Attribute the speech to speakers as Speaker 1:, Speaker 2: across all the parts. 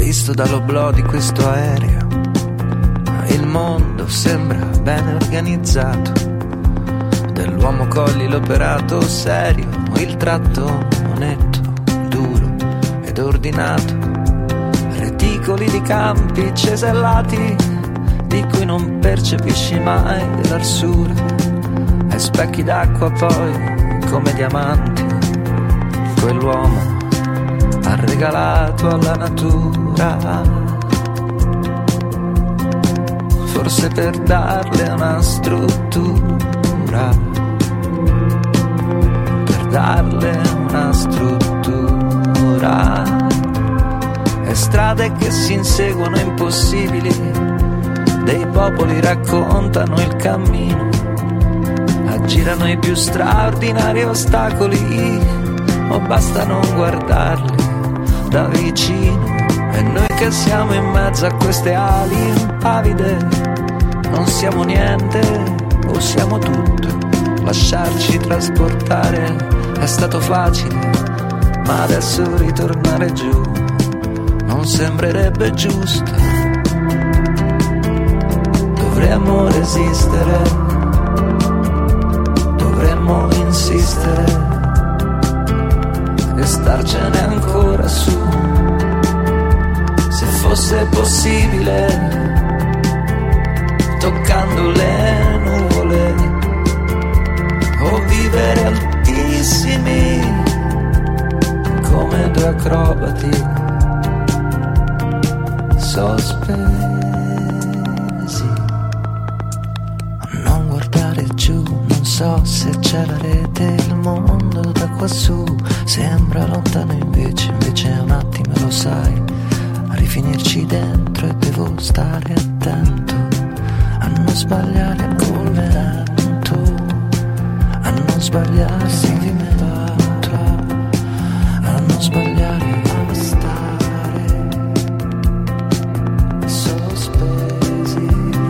Speaker 1: Visto dall'oblò di questo aereo, il mondo sembra ben organizzato. Dell'uomo cogli l'operato serio, il tratto netto, duro ed ordinato. Reticoli di campi cesellati di cui non percepisci mai l'arsura, e specchi d'acqua poi come diamanti quell'uomo ha regalato alla natura, forse per darle una struttura, per darle una struttura, e strade che si inseguono impossibili, dei popoli raccontano il cammino, aggirano i più straordinari ostacoli, o basta non guardarli da vicino. E noi che siamo in mezzo a queste ali impavide, non siamo niente o siamo tutto. Lasciarci trasportare è stato facile, ma adesso ritornare giù non sembrerebbe giusto. Dovremmo resistere, dovremmo insistere e starcene ancora su. Se fosse possibile, toccando le nuvole, o vivere altissimi come due acrobati sospesi. Non guardare giù, non so se c'è la rete, il mondo da quassù sembra lontano, invece è un attimo, lo sai, a rifinirci dentro, e devo stare attento a non sbagliare col vento, a non sbagliare il movimento, a non sbagliare a stare sospesi.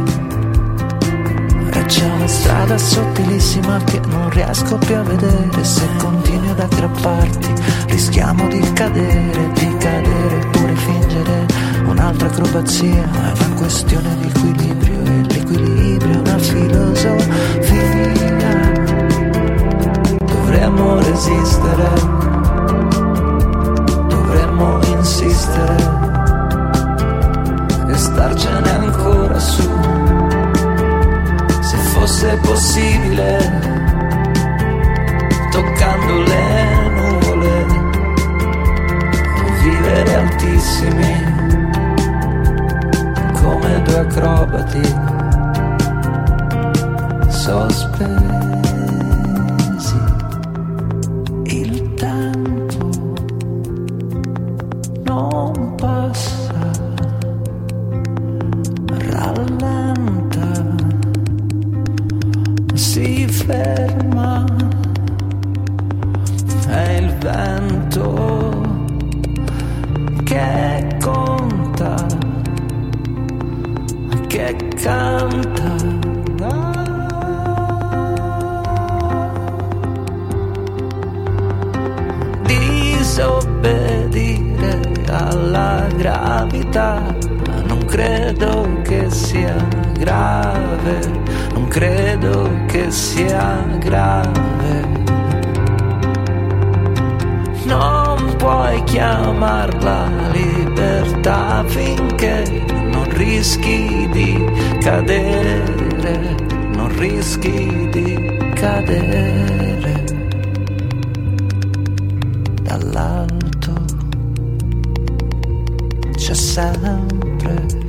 Speaker 1: E c'è una strada sottilissima che non riesco più a vedere, se continui ad aggrapparti rischiamo di cadere pure fingere un'altra acrobazia. È una questione di equilibrio, e l'equilibrio è una filosofia. Dovremmo resistere, dovremmo insistere e starcene ancora su. Se fosse possibile, toccando le nuvole, vivere altissimi come due acrobati sospesi. Il tempo non passa, rallenta, si ferma, è il vento che conta, che canta. Disobbedire alla gravità, non credo che sia grave, non credo che sia grave. Non puoi chiamarla libertà finché non rischi di cadere, non rischi di cadere dall'alto. C'è sempre